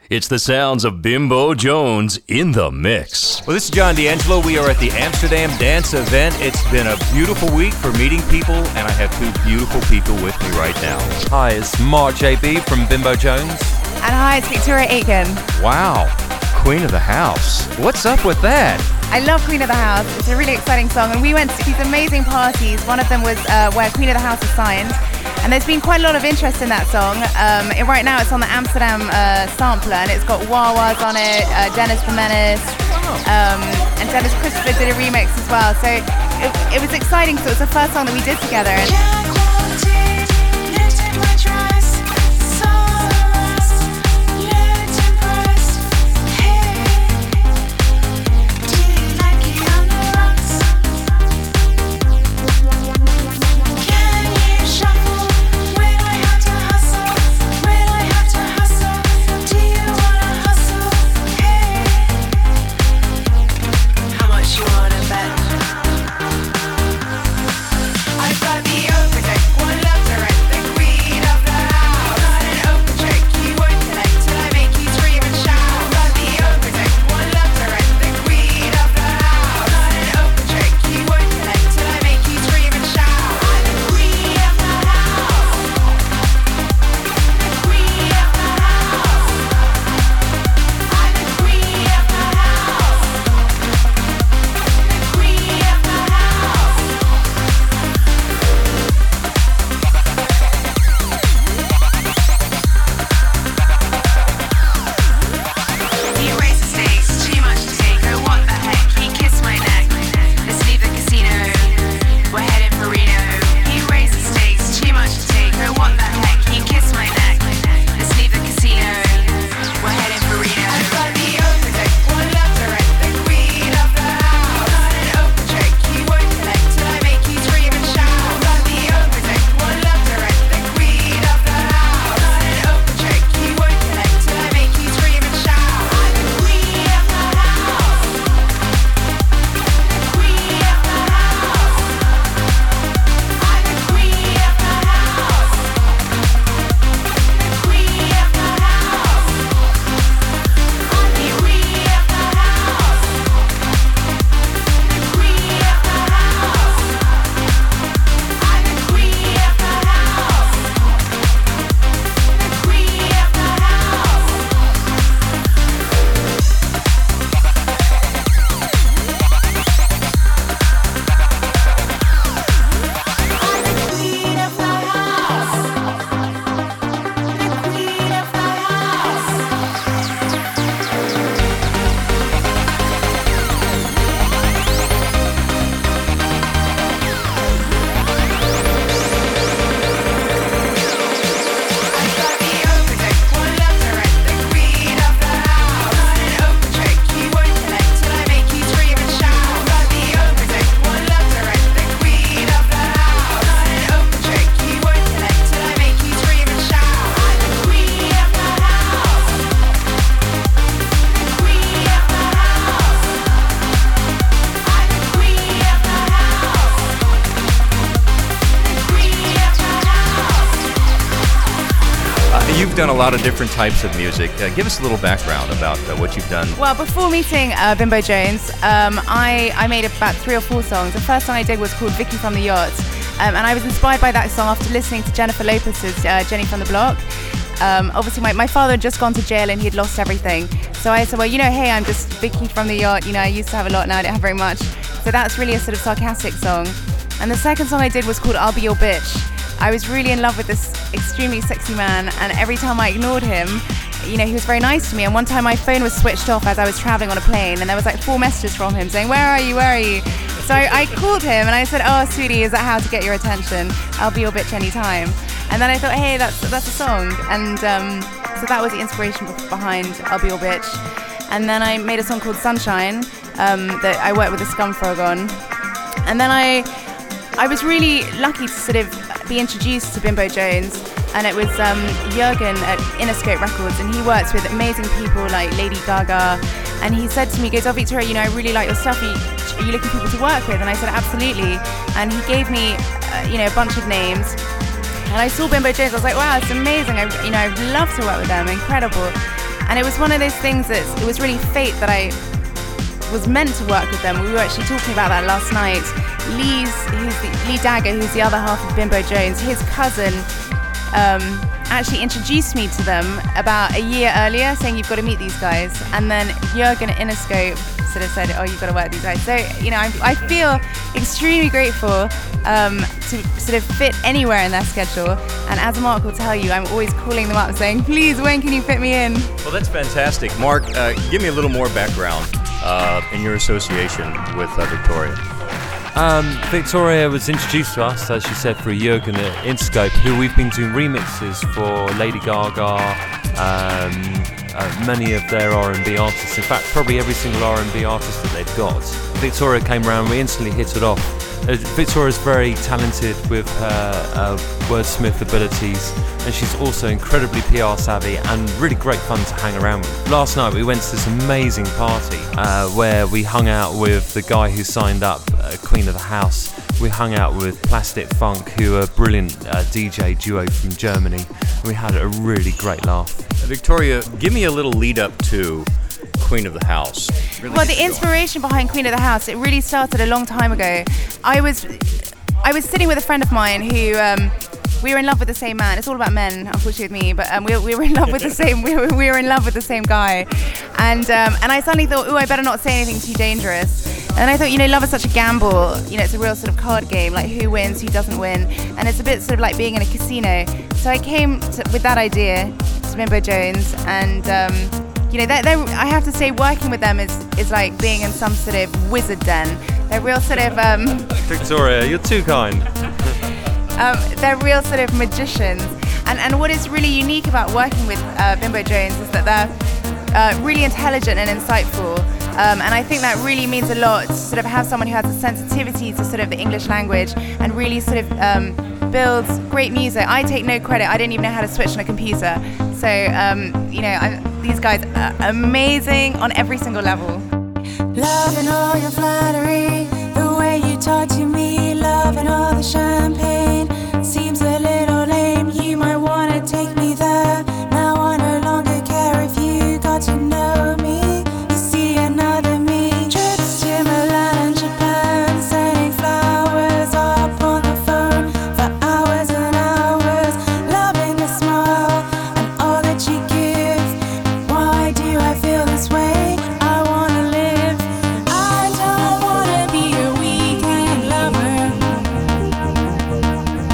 It's the sounds of Bimbo Jones in the mix. Well, this is John D'Angelo. We are at the Amsterdam Dance event. It's been a beautiful week for meeting people, and I have two beautiful people with me right now. Hi, it's Mark JB from Bimbo Jones. And hi, it's Victoria Aitken. Wow, Queen of the House. What's up with that? I love Queen of the House. It's a really exciting song, and we went to these amazing parties. One of them was where Queen of the House was signed, and there's been quite a lot of interest in that song. Right now it's on the Amsterdam sampler, and it's got Wah-Wahs on it, Dennis the Menace, and Dennis Christopher did a remix as well. So it was exciting, so it was the first song that we did together. You've done a lot of different types of music. Give us a little background about what you've done. Well, before meeting Bimbo Jones, I made about 3 or 4 songs. The first song I did was called Vicky from the Yacht, and I was inspired by that song after listening to Jennifer Lopez's Jenny from the Block. Obviously, my father had just gone to jail and he'd lost everything. So I said, well, hey, I'm just Vicky from the Yacht. I used to have a lot, now I don't have very much. So that's really a sort of sarcastic song. And the second song I did was called I'll Be Your Bitch. I was really in love with this extremely sexy man, and every time I ignored him, he was very nice to me. And one time my phone was switched off as I was traveling on a plane, and there was like 4 messages from him saying, where are you? So I called him and I said, oh, sweetie, is that how to get your attention? I'll be your bitch anytime. And then I thought, hey, that's a song. And so that was the inspiration behind I'll Be Your Bitch. And then I made a song called Sunshine that I worked with the Scumfrog on. And then I was really lucky to sort of be introduced to Bimbo Jones, and it was Jürgen at Interscope Records, and he works with amazing people like Lady Gaga, and he said to me, he goes, oh, Victoria, I really like your stuff, are you looking for people to work with? And I said, absolutely. And he gave me a bunch of names, and I saw Bimbo Jones, I was like, wow, it's amazing, I'd love to work with them, incredible. And it was one of those things that it was really fate that I was meant to work with them. We were actually talking about that last night. Lee Dagger, who's the other half of Bimbo Jones, his cousin actually introduced me to them about a year earlier, saying you've got to meet these guys. And then Jürgen at Interscope sort of said, oh, you've got to work with these guys. So, you know, I feel extremely grateful to sort of fit anywhere in their schedule. And as Mark will tell you, I'm always calling them up saying, please, when can you fit me in? Well, that's fantastic. Mark, give me a little more background in your association with Victoria. Victoria was introduced to us, as she said, through Jürgen at Interscope, who we've been doing remixes for Lady Gaga, many of their R&B artists. In fact, probably every single R&B artist that they've got. Victoria came around, we instantly hit it off. Victoria's very talented with her wordsmith abilities, and she's also incredibly PR savvy and really great fun to hang around with. Last night we went to this amazing party where we hung out with the guy who signed up Queen of the House. We hung out with Plastic Funk, who are a brilliant DJ duo from Germany. We had a really great laugh. Victoria, give me a little lead up to Queen of the House. Really well, the inspiration behind Queen of the House, it really started a long time ago. I was sitting with a friend of mine who we were in love with the same man. It's all about men, unfortunately, with me, but we were in love with the same. We were in love with the same guy, and I suddenly thought, I better not say anything too dangerous. And I thought, love is such a gamble. It's a real sort of card game, like who wins, who doesn't win, and it's a bit sort of like being in a casino. So I came with that idea to Bimbo Jones, and I have to say, working with them is like being in some sort of wizard den. They're real sort of Victoria, you're too kind. They're real sort of magicians, and what is really unique about working with Bimbo Jones is that they're really intelligent and insightful, and I think that really means a lot to sort of have someone who has a sensitivity to sort of the English language and really sort of builds great music. I take no credit. I didn't even know how to switch on a computer. So these guys are amazing on every single level. Loving all your flattery, the way you talk to me, loving all the champagne. Seems a little lame, you might wanna take me there. Now I no longer care if you got to know me. You see another me. Trips to Milan and Japan, sending flowers up on the phone for hours and hours. Loving the smile and all that you give. Why do I feel this way? I wanna live. I don't wanna be a weekend lover.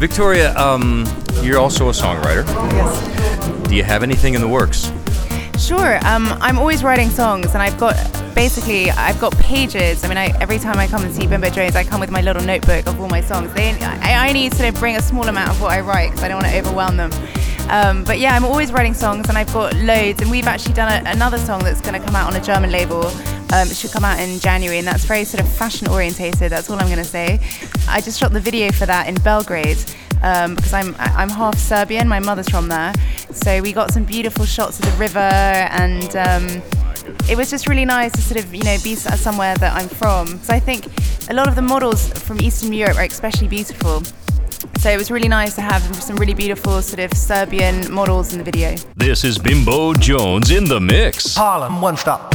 Victoria, you're also a songwriter. Yes. Do you have anything in the works? Sure. I'm always writing songs, and I've got pages. I mean, every time I come and see Bimbo Jones, I come with my little notebook of all my songs. I only sort of bring a small amount of what I write because I don't want to overwhelm them. But yeah, I'm always writing songs, and I've got loads. And we've actually done another song that's going to come out on a German label. It should come out in January, and that's very sort of fashion orientated. That's all I'm going to say. I just shot the video for that in Belgrade. Because I'm half Serbian, my mother's from there, so we got some beautiful shots of the river, and it was just really nice to sort of be somewhere that I'm from. Because I think a lot of the models from Eastern Europe are especially beautiful, so it was really nice to have some really beautiful sort of Serbian models in the video. This is Bimbo Jones in the mix. Harlem, one stop.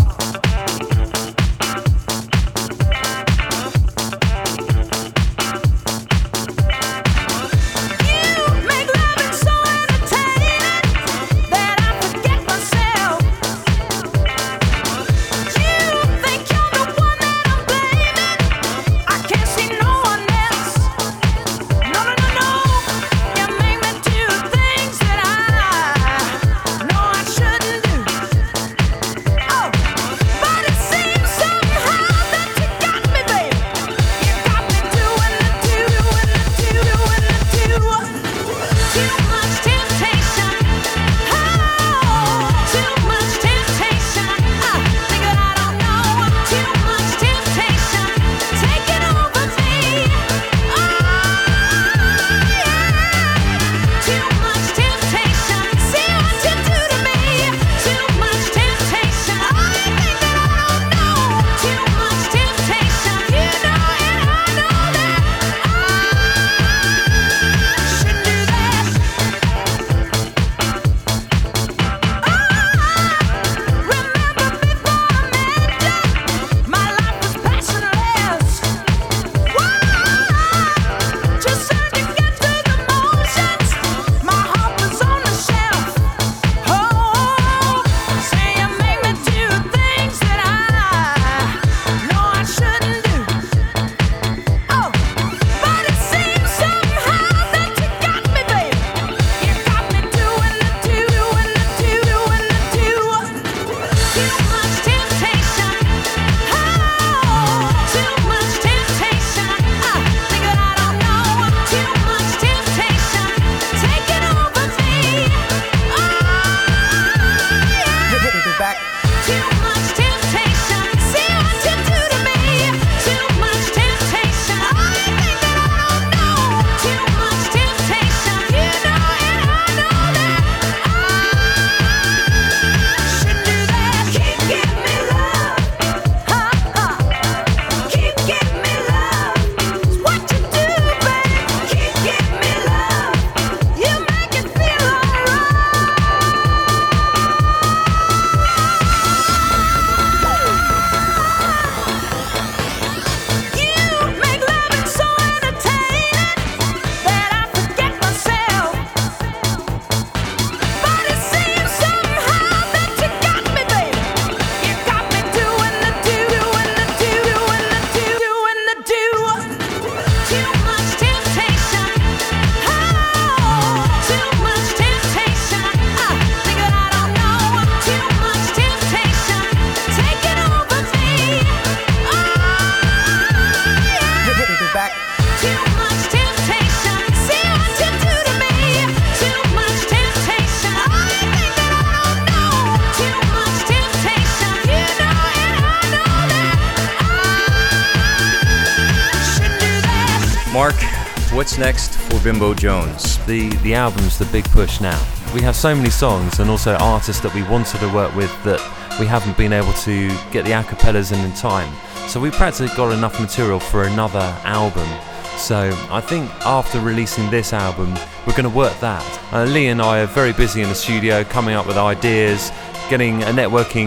Mark, what's next for Bimbo Jones? The album's the big push now. We have so many songs and also artists that we wanted to work with that we haven't been able to get the acapellas in time. So we practically got enough material for another album. So I think after releasing this album, we're going to work that. Lee and I are very busy in the studio coming up with ideas, getting a networking,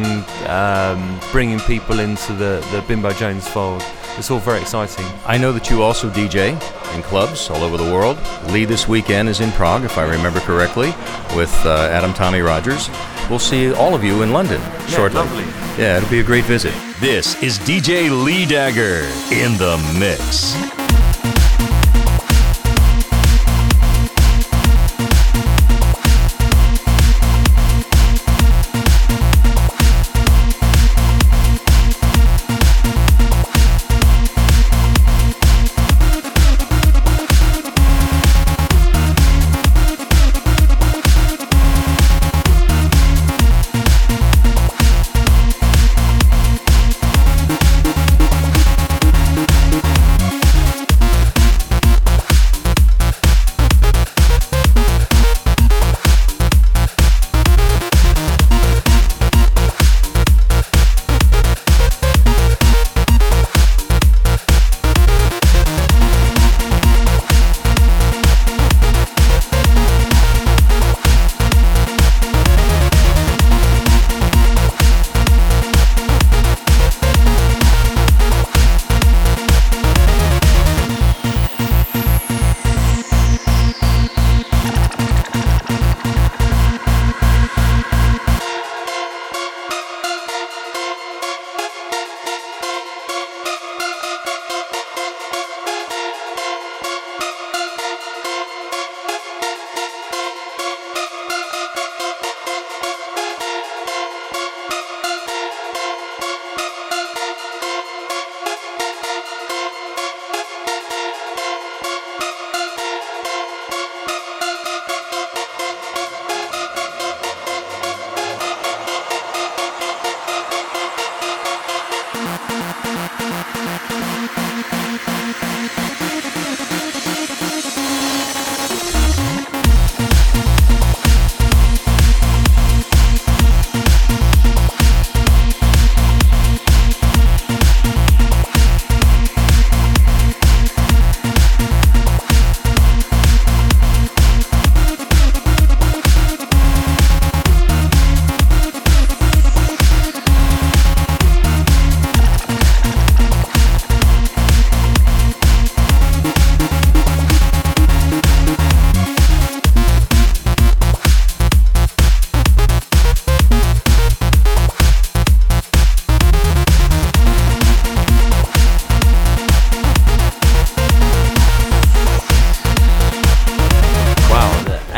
bringing people into the Bimbo Jones fold. It's all very exciting. I know that you also DJ in clubs all over the world. Lee this weekend is in Prague, if I remember correctly, with Adam Tommy Rogers. We'll see all of you in London shortly. Lovely. Yeah, it'll be a great visit. This is DJ Lee Dagger in the mix.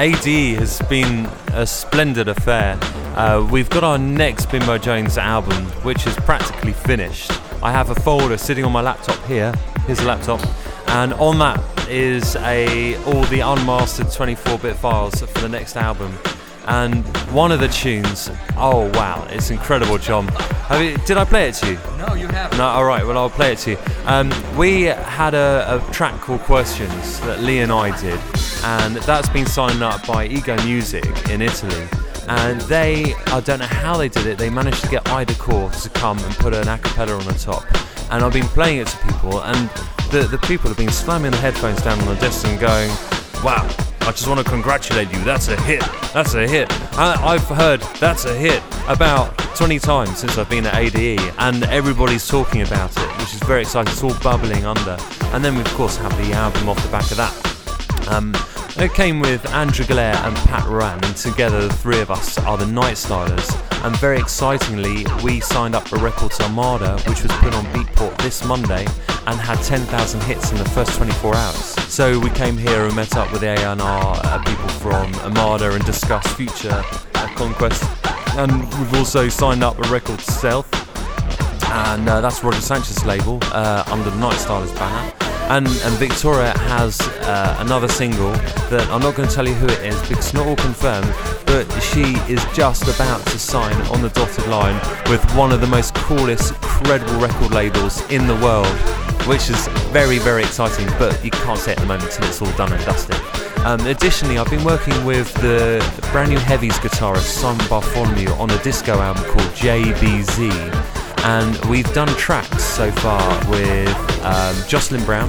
ADE has been a splendid affair. We've got our next Bimbo Jones album, which is practically finished. I have a folder sitting on my laptop here. Here's a laptop. And on that is all the unmastered 24-bit files for the next album. And one of the tunes, oh wow, it's incredible, John. Did I play it to you? No, you haven't. No, all right, well, I'll play it to you. We had a track called Questions that Lee and I did, and that's been signed up by Ego Music in Italy. And I don't know how they did it, they managed to get Ida Core to come and put an a cappella on the top. And I've been playing it to people, and the people have been slamming the headphones down on the desk and going, wow, I just want to congratulate you, that's a hit, that's a hit. I've heard that's a hit about 20 times since I've been at ADE, and everybody's talking about it, which is very exciting. It's all bubbling under. And then we of course have the album off the back of that. It came with Andrew Galaire and Pat Ran, and together the three of us are the Night Stylers. And very excitingly, we signed up a record to Armada, which was put on Beatport this Monday and had 10,000 hits in the first 24 hours. So we came here and met up with the A&R people from Armada and discussed future conquest. And we've also signed up a record to Stealth, and that's Roger Sanchez's label under the Night Stylers banner. And Victoria has another single that I'm not going to tell you who it is because it's not all confirmed, but she is just about to sign on the dotted line with one of the most coolest, credible record labels in the world, which is very, very exciting, but you can't say it at the moment until it's all done and dusted. Additionally, I've been working with the brand new Heavies guitarist Simon Bartholomew on a disco album called JBZ. And we've done tracks so far with Jocelyn Brown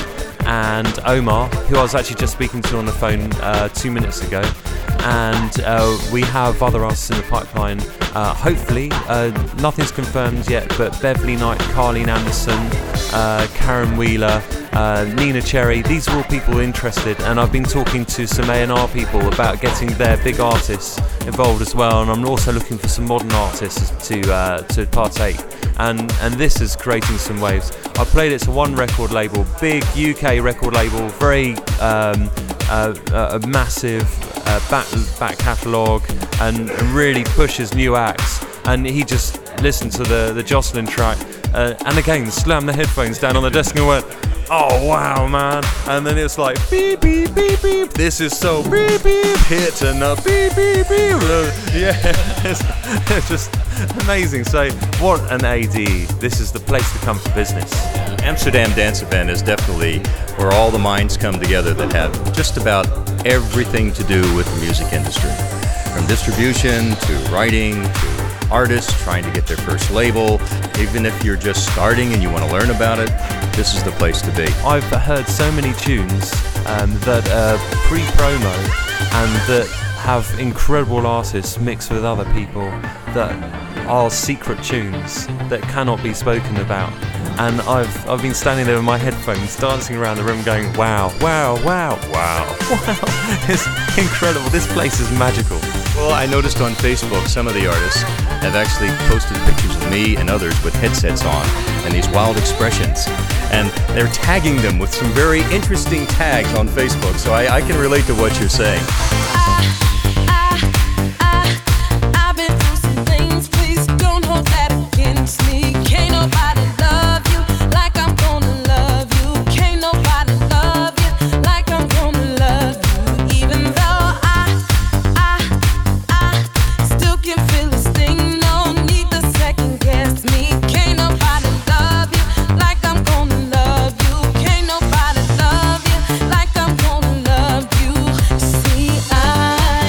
and Omar, who I was actually just speaking to on the phone 2 minutes ago. And we have other artists in the pipeline. Hopefully, nothing's confirmed yet, but Beverly Knight, Carleen Anderson, Karen Wheeler, Nina Cherry, these are all people interested, and I've been talking to some A&R people about getting their big artists involved as well, and I'm also looking for some modern artists to partake, and this is creating some waves. I played it to one record label, big UK record label, very a massive back catalogue, and really pushes new acts, and he just listened to the Jocelyn track and again slammed the headphones down on the desk and went, oh wow, man. And then it's like beep beep beep beep, this is so beep beep, hit and a beep beep beep. Yeah, it's just amazing. So what an AD, this is the place to come for business. Amsterdam Dance Event is definitely where all the minds come together that have just about everything to do with the music industry, from distribution to writing to artists trying to get their first label. Even if you're just starting and you want to learn about it, this is the place to be. I've heard so many tunes that are pre-promo and that have incredible artists mixed with other people that are secret tunes that cannot be spoken about. And I've been standing there with my headphones dancing around the room going, wow, wow, wow, wow, wow. It's incredible. This place is magical. Well, I noticed on Facebook some of the artists have actually posted pictures of me and others with headsets on and these wild expressions. And they're tagging them with some very interesting tags on Facebook, so I can relate to what you're saying. I've been through some things, please don't hold that against me. Can't nobody love you like I'm gonna love you. Can't nobody love you like I'm gonna love you. Even though I still can feel this thing, no need to second guess me. Can't nobody love you like I'm gonna love you. Can't nobody love you like I'm gonna love you. See, I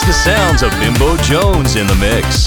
It's the sounds of Bimbo Jones in the mix.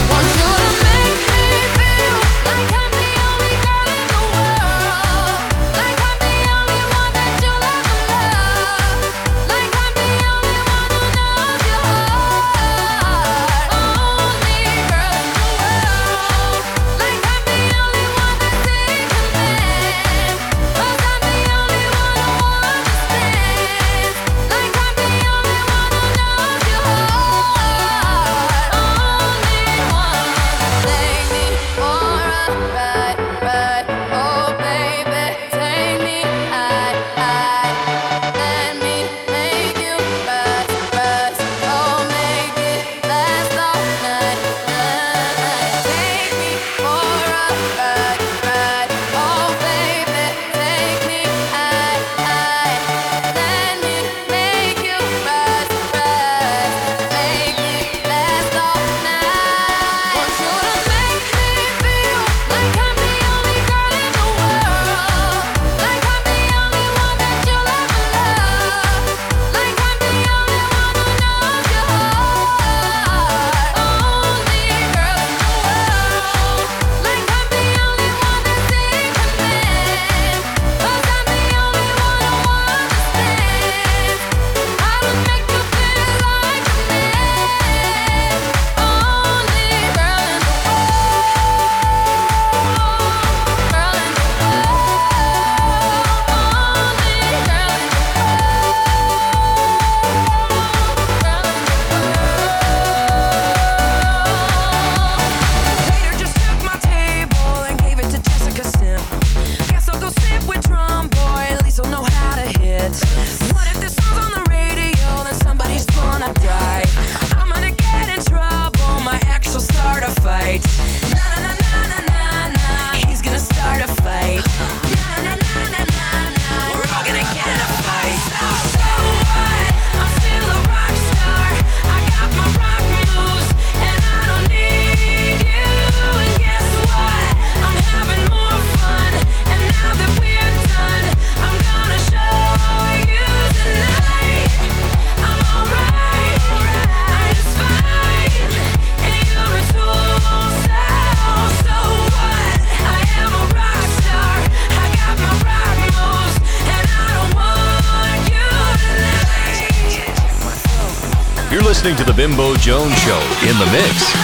Listening to the Bimbo Jones Show in the mix.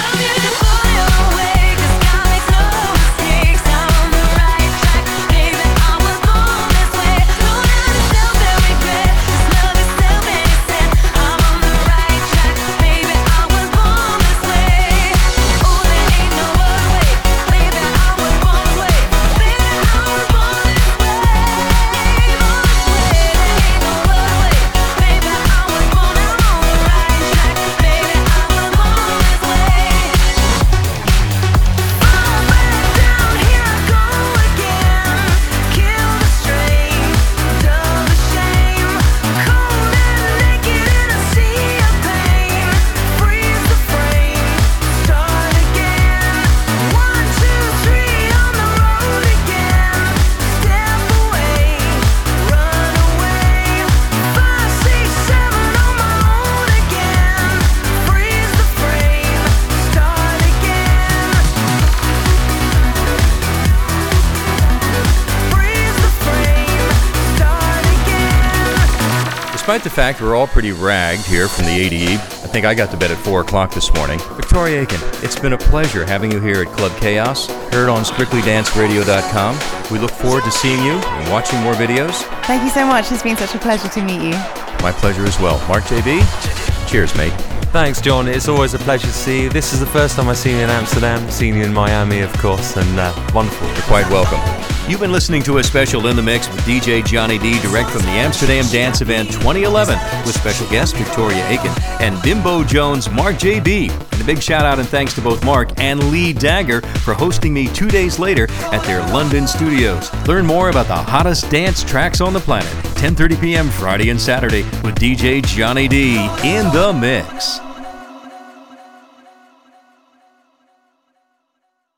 Despite the fact we're all pretty ragged here from the ADE, I think I got to bed at 4 o'clock this morning. Victoria Aiken, it's been a pleasure having you here at Club Chaos, heard on StrictlyDanceRadio.com. We look forward to seeing you and watching more videos. Thank you so much. It's been such a pleasure to meet you. My pleasure as well. Mark JB, cheers, mate. Thanks, John. It's always a pleasure to see you. This is the first time I've seen you in Amsterdam, seen you in Miami, of course, and wonderful. You're quite welcome. You've been listening to a special In the Mix with DJ Johnny D, direct from the Amsterdam Dance Event 2011, with special guests Victoria Aiken and Bimbo Jones, Mark JB. And a big shout out and thanks to both Mark and Lee Dagger for hosting me 2 days later at their London studios. Learn more about the hottest dance tracks on the planet, 10:30 p.m. Friday and Saturday with DJ Johnny D in the Mix.